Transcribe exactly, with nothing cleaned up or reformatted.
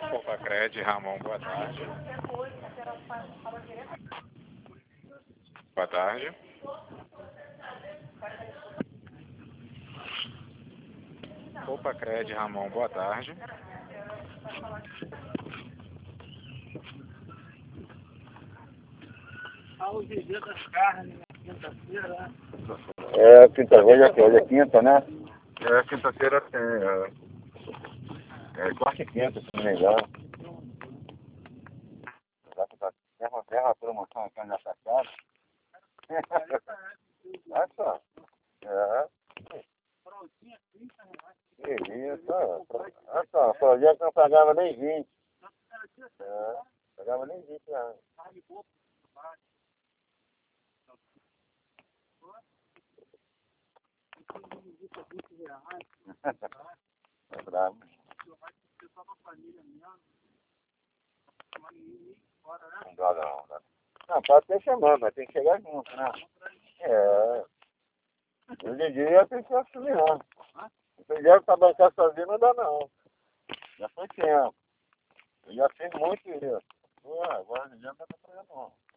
Copacred, Ramon, boa tarde. Boa tarde. Copacred, Ramon, boa tarde. É, quinta-feira, hoje, hoje é quinta, né? É, quinta-feira tem, é, É quarta e quinta, se não me engano. Terra, terra, promoção aqui nessa casa. Olha só. É. Que isso, olha só, o projeto não pagava nem vinte. É, pagava nem vinte reais. É bravo. Não dá não, né? Não, pode até chamar, mas tem que chegar junto, né? É. Hoje em dia tem que assumir, não. Se dinheiro pra bancar sozinho não dá não. Já foi tempo. Eu já fiz muito isso. Pô, agora hoje em dia não dá pra fazer não.